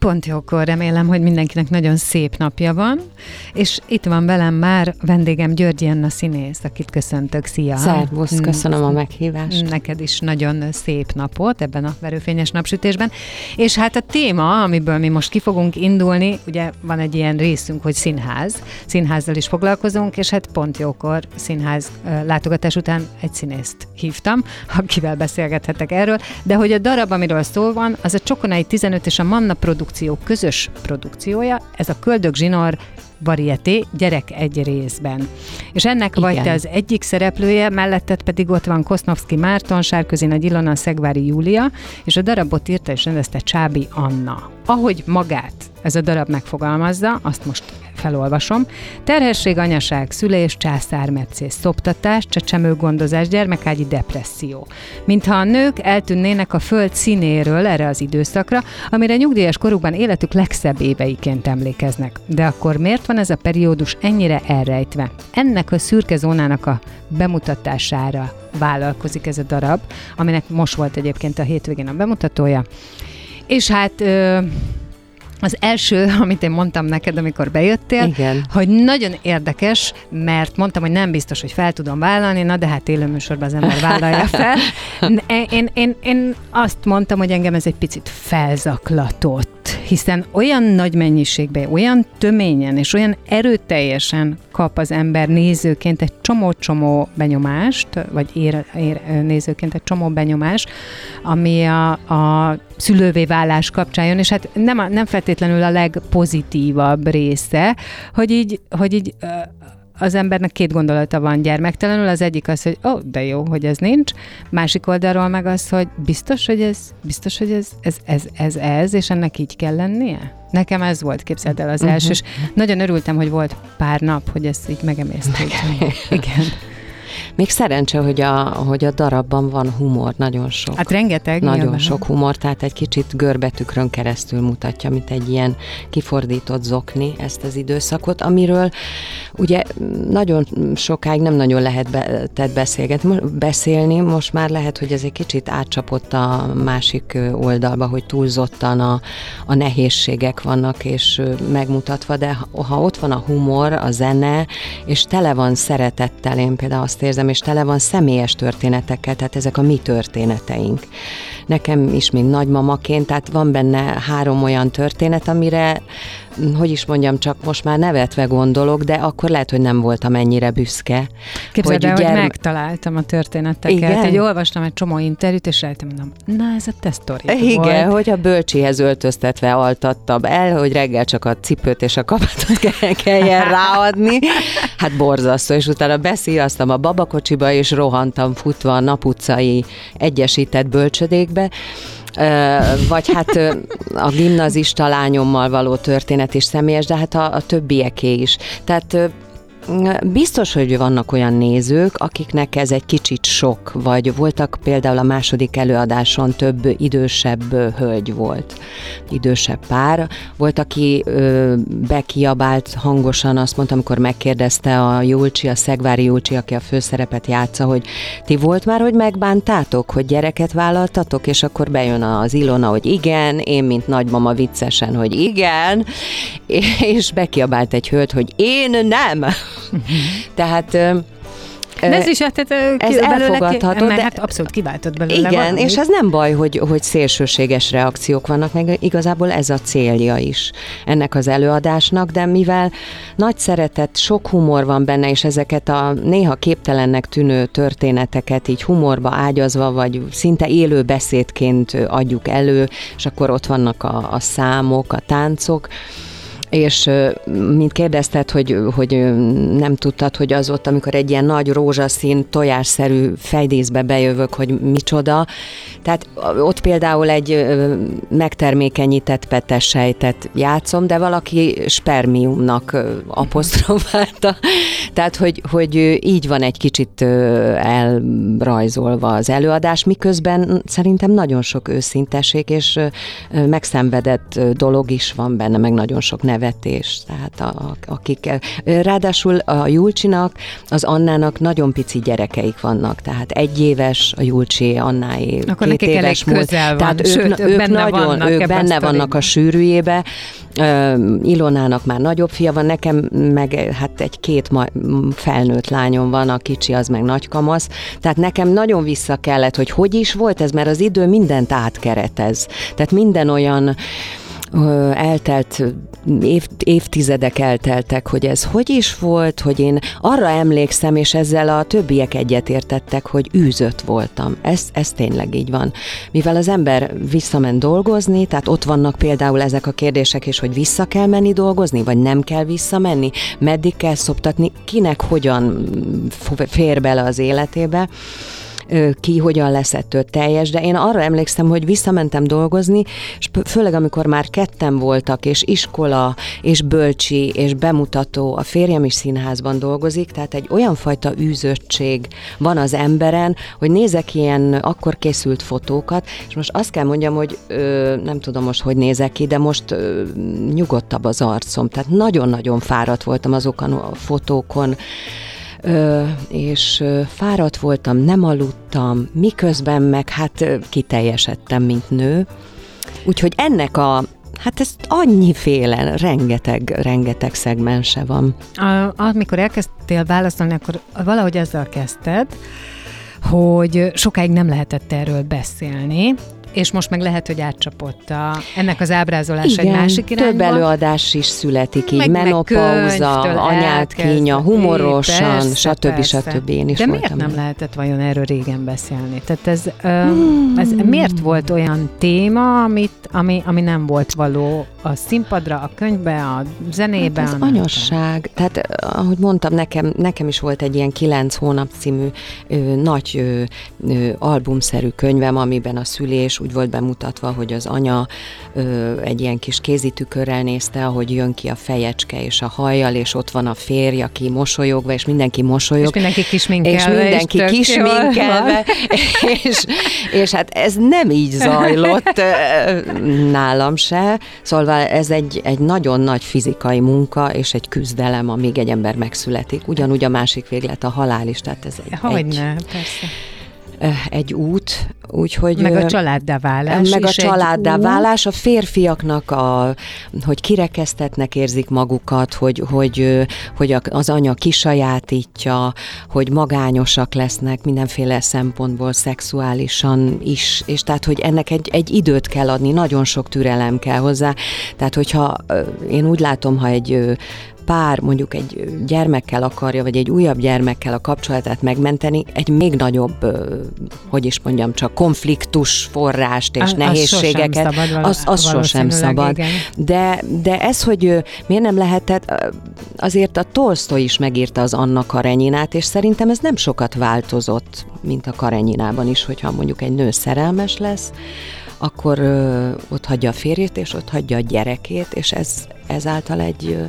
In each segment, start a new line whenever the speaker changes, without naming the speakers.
Pont jókor, remélem, hogy mindenkinek nagyon szép napja van, és itt van velem már vendégem Györgyi Anna színész, akit köszöntök, szia!
Szervusz, köszönöm a meghívást.
Neked is nagyon szép napot ebben a verőfényes napsütésben, és hát a téma, amiből mi most ki fogunk indulni, ugye van egy ilyen részünk, hogy színházzal is foglalkozunk, és hát pont jókor színház látogatás után egy színészt hívtam, akivel beszélgethetek erről, de hogy a darab, amiről szó van, az a Csokonai 15 és a Manna produkció közös produkciója, ez a Köldög-Zsinór varieté, gyerek egy részben. És ennek igen, vagy te az egyik szereplője, melletted pedig ott van Kosznovszky Márton, Sárközi Nagy Ilona, Szegvári Júlia, és a darabot írta és rendezte Csábi Anna. Ahogy magát ez a darab megfogalmazza, azt most felolvasom. Terhesség, anyaság, szülés, császármetszés, szoptatás, csecsemőgondozás, gyermekágyi depresszió. Mintha a nők eltűnnének a föld színéről erre az időszakra, amire nyugdíjas korukban életük legszebb éveiként emlékeznek. De akkor miért van ez a periódus ennyire elrejtve? Ennek a szürke zónának a bemutatására vállalkozik ez a darab, aminek most volt egyébként a hétvégén a bemutatója. És hát az első, amit én mondtam neked, amikor bejöttél, igen, hogy nagyon érdekes, mert mondtam, hogy nem biztos, hogy fel tudom vállalni, na de hát élőműsorban az ember vállalja fel. Én azt mondtam, hogy engem ez egy picit felzaklatott, hiszen olyan nagy mennyiségben, olyan töményen és olyan erőteljesen kap az ember nézőként egy csomó benyomást, vagy ér nézőként egy csomó benyomás, ami a szülővé válás kapcsán jön, és hát nem feltétlenül a legpozitívabb része, hogy így az embernek két gondolata van gyermektelenül, az egyik az, hogy de jó, hogy ez nincs, másik oldalról meg az, hogy biztos, hogy ez, és ennek így kell lennie? Nekem ez volt, képzeld el, az első, és nagyon örültem, hogy volt pár nap, hogy ezt így megemésztük. Igen.
Még szerencse, hogy a darabban van humor, nagyon sok.
Hát rengeteg.
Nagyon
nyilván.
Sok humor, tehát egy kicsit görbetükrön keresztül mutatja, mint egy ilyen kifordított zokni ezt az időszakot, amiről ugye nagyon sokáig nem nagyon lehetett beszélni, most már lehet, hogy ez egy kicsit átcsapott a másik oldalba, hogy túlzottan a nehézségek vannak és megmutatva, de ha ott van a humor, a zene, és tele van szeretettel, én például azt érzem, és tele van személyes történetekkel, tehát ezek a mi történeteink. Nekem is, mint nagymamaként, tehát van benne 3 olyan történet, amire, hogy is mondjam, csak most már nevetve gondolok, de akkor lehet, hogy nem voltam ennyire büszke.
Képzeld el, hogy megtaláltam a történeteket. Igen? Olvastam egy csomó interjút, és rájöttem, mondom, na ez a te sztori volt.
Igen, hogy a bölcsihez öltöztetve altattam el, hogy reggel csak a cipőt és a kabátot kelljen ráadni. Hát borzasztó, és utána beszélaztam a babakocsiba, és rohantam futva a Nap utcai egyesített bölcsödékbe, vagy hát a gimnazista lányommal való történet is személyes, de hát a többieké is. Tehát biztos, hogy vannak olyan nézők, akiknek ez egy kicsit sok, vagy voltak például a második előadáson több idősebb hölgy volt, idősebb pár. Volt, aki bekiabált hangosan, azt mondta, amikor megkérdezte a Szegvári Julcsi, aki a főszerepet játsza, hogy ti volt már, hogy megbántátok, hogy gyereket vállaltatok, és akkor bejön az Ilona, hogy igen, én, mint nagymama viccesen, hogy igen, és bekiabált egy hölgy, hogy én nem. Tehát
de ez is
ez elfogadható,
de hát abszolút kiváltott belőle.
Igen,
valamit.
És ez nem baj, hogy szélsőséges reakciók vannak, meg igazából ez a célja is ennek az előadásnak, de mivel nagy szeretet, sok humor van benne, és ezeket a néha képtelennek tűnő történeteket így humorba ágyazva, vagy szinte élő beszédként adjuk elő, és akkor ott vannak a számok, a táncok, és mint kérdezted, hogy nem tudtad, hogy az ott, amikor egy ilyen nagy rózsaszín, tojásszerű fejdíszbe bejövök, hogy micsoda. Tehát ott például egy megtermékenyített petessejtet játszom, de valaki spermiumnak apostrofálta. Tehát, hogy így van egy kicsit elrajzolva az előadás, miközben szerintem nagyon sok őszintesség és megszenvedett dolog is van benne, meg nagyon sok nevetés nevetés. Tehát akik, ráadásul a Julcsinak, az Annának nagyon pici gyerekeik vannak, tehát 1 éves a Julcsi, Annáé 2 éves múlt. Tehát ők benne vannak a sűrűjébe. Ilonának már nagyobb fia van, nekem meg hát 2 felnőtt lányom van, a kicsi az meg nagy kamasz, tehát nekem nagyon vissza kellett, hogy is volt ez, mert az idő mindent átkeretez. Tehát minden olyan eltelt, évtizedek elteltek, hogy ez hogy is volt, hogy én arra emlékszem, és ezzel a többiek egyetértettek, hogy űzött voltam. Ez tényleg így van. Mivel az ember visszament dolgozni, tehát ott vannak például ezek a kérdések is, hogy vissza kell menni dolgozni, vagy nem kell visszamenni, meddig kell szoptatni, kinek hogyan fér bele az életébe, ki hogyan lesz ettől teljes, de én arra emlékszem, hogy visszamentem dolgozni, és főleg amikor már 2 voltak, és iskola, és bölcsi, és bemutató, a férjem is színházban dolgozik, tehát egy olyan fajta űzöttség van az emberen, hogy nézek ilyen akkor készült fotókat, és most azt kell mondjam, hogy nem tudom most, hogy nézek ki, de most nyugodtabb az arcom, tehát nagyon-nagyon fáradt voltam azokon a fotókon, és fáradt voltam, nem aludtam, miközben meg kiteljesedtem, mint nő. Úgyhogy ennek ez annyiféle, rengeteg szegmense van.
Amikor elkezdtél válaszolni, akkor valahogy ezzel kezdted, hogy sokáig nem lehetett erről beszélni, és most meg lehet, hogy átcsapott ennek az ábrázolása egy másik irányba.
Több előadás is születik, így menopauza, anyát kínja, humorosan, stb. Én is
de
voltam.
miért nem lehetett vajon erről régen beszélni? Tehát ez miért volt olyan téma, ami nem volt való a színpadra, a könyvbe, a zenébe?
Az anyasság. Tehát, ahogy mondtam, nekem is volt egy ilyen 9 hónap című nagy albumszerű könyvem, amiben a szülés úgy volt bemutatva, hogy az anya egy ilyen kis kézitükörrel nézte, ahogy jön ki a fejecske és a hajjal, és ott van a férj, aki mosolyogva, és mindenki mosolyog.
És mindenki kisminkelve.
És hát ez nem így zajlott nálam se. Szóval ez egy nagyon nagy fizikai munka, és egy küzdelem, amíg egy ember megszületik. Ugyanúgy a másik véglet a halál is, tehát ez egy út, úgyhogy...
Meg a családdá válás.
Meg a családdá válás, a férfiaknak, hogy kirekesztetnek érzik magukat, hogy az anya kisajátítja, hogy magányosak lesznek mindenféle szempontból, szexuálisan is, és tehát, hogy ennek egy időt kell adni, nagyon sok türelem kell hozzá. Tehát, hogyha én úgy látom, ha egy pár mondjuk egy gyermekkel akarja, vagy egy újabb gyermekkel a kapcsolatát megmenteni, egy még nagyobb, csak konfliktus forrást és nehézségeket, az sosem szabad. De ez, hogy miért nem lehetett, azért a Tolsztoj is megírta az Anna Karenyinát, és szerintem ez nem sokat változott, mint a Karenyinában is, hogyha mondjuk egy nő szerelmes lesz, akkor ott hagyja a férjét, és ott hagyja a gyerekét, és ezáltal egy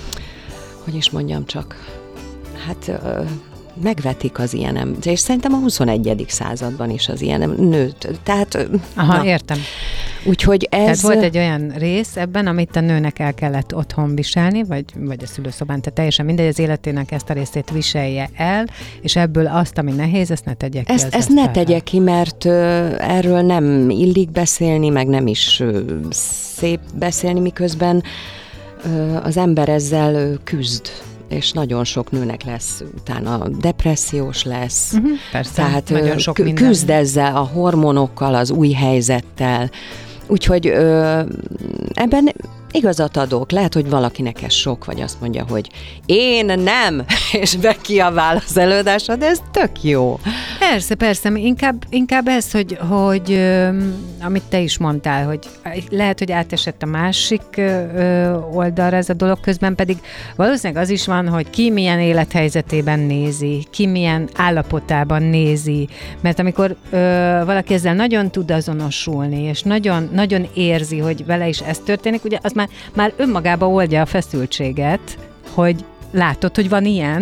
megvetik az ilyen, és szerintem a 21. században is az ilyen nőt. Tehát...
értem.
Úgyhogy ez...
Tehát volt egy olyan rész ebben, amit a nőnek el kellett otthon viselni, vagy a szülőszobán, tehát teljesen mindegy, az életének ezt a részét viselje el, és ebből azt, ami nehéz, ezt ne tegye ki.
Ezt ne tegye ki, mert erről nem illik beszélni, meg nem is szép beszélni, miközben az ember ezzel küzd, és nagyon sok nőnek lesz, utána depressziós lesz.
Persze,
tehát
nagyon sok
küzd ezzel a hormonokkal, az új helyzettel. Úgyhogy ebben igazat adok. Lehet, hogy valakinek ez sok, vagy azt mondja, hogy én nem, és bekiabál az előadásra, de ez tök jó.
Persze, inkább ez, hogy amit te is mondtál, hogy lehet, hogy átesett a másik oldalra ez a dolog, közben pedig valószínűleg az is van, hogy ki milyen élethelyzetében nézi, ki milyen állapotában nézi, mert amikor valaki ezzel nagyon tud azonosulni, és nagyon, nagyon érzi, hogy vele is ez történik, ugye az már önmagába oldja a feszültséget, hogy látod, hogy van ilyen,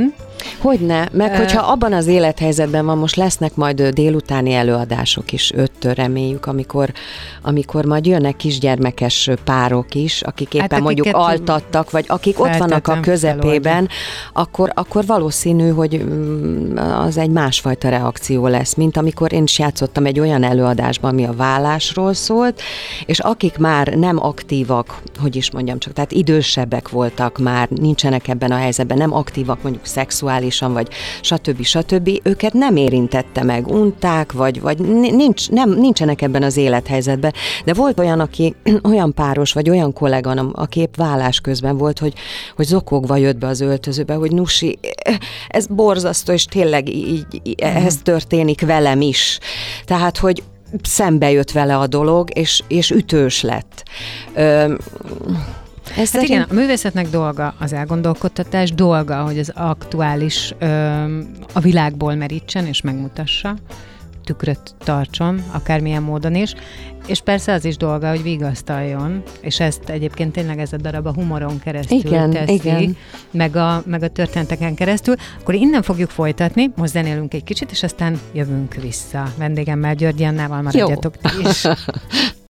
Hogyne, meg hogyha abban az élethelyzetben van, most lesznek majd délutáni előadások is, 5-től reméljük, amikor majd jönnek kisgyermekes párok is, akik éppen mondjuk altattak, vagy akik ott vannak a közepében, akkor valószínű, hogy az egy másfajta reakció lesz, mint amikor én is játszottam egy olyan előadásban, ami a vállásról szólt, és akik már nem aktívak, hogy is mondjam csak, tehát idősebbek voltak már, nincsenek ebben a helyzetben, nem aktívak mondjuk szexuálisan, vagy stb. Őket nem érintette meg, unták, vagy nincsenek ebben az élethelyzetben. De volt olyan páros, vagy olyan kollega, aki épp vállás közben volt, hogy zokogva jött be az öltözőbe, hogy Nusi, ez borzasztó, és tényleg ez történik velem is. Tehát, hogy szembe jött vele a dolog, és ütős lett.
Igen, a művészetnek dolga az elgondolkodtatás, dolga, hogy az aktuális a világból merítsen és megmutassa, tükröt tartson, akármilyen módon is, és persze az is dolga, hogy vigasztaljon, és ezt egyébként tényleg ez a darab a humoron keresztül teszi, meg a történeteken keresztül. Akkor innen fogjuk folytatni, most zenélünk egy kicsit, és aztán jövünk vissza. Vendégemmel, Györgyi Annával maradjatok ti is.